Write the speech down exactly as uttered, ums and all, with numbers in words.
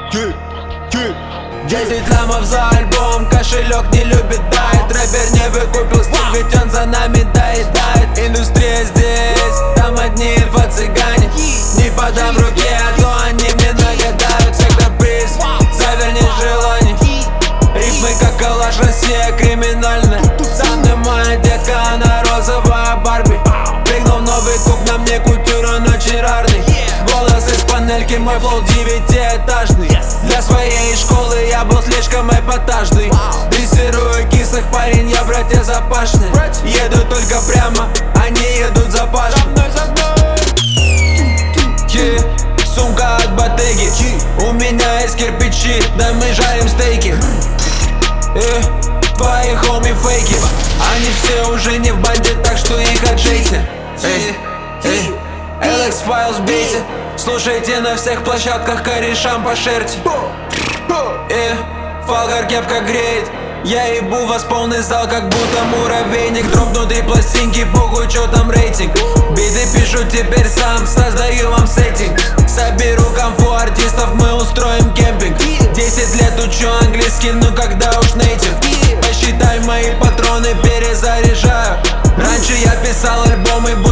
Десять лямов за альбом, кошелек не любит дайт. Рэпер не выкупил стиль, ведь он за нами доедает. Индустрия здесь, там одни инфо-цыгане. Не подам руки, а то они мне нагадают. Всегда приз, заверни желаний. Рифмы как калаш, Россия криминальная. Там где моя детка, она розовая Барби. Прыгнул новый куб, на мне культура, он очень рарный. Голос из панельки, мой флоу девятиэтажный. Для своей школы я был слишком эпатажный. Дрессирую кислых, парень, я братья запашный. Еду только прямо, они едут за пашей. Yeah. Сумка от Ботеги, у меня есть кирпичи, да мы жарим стейки. э, Твои хоми фейки, они все уже не в банде, так что их отжейте. Эй, эй, эл экс Files бейте, слушайте на всех площадках, корешам пошерьте. э, Фалгар кепка греет, я ебу вас полный зал, как будто муравейник. Дропнутые пластинки, похуй, чё там рейтинг. Биты пишу теперь сам, создаю вам сеттинг. Соберу конфу артистов, мы устроим кемпинг. Десять лет учу английский, ну когда уж нейтив. Посчитай мои патроны, перезаряжаю. Раньше я писал альбомы,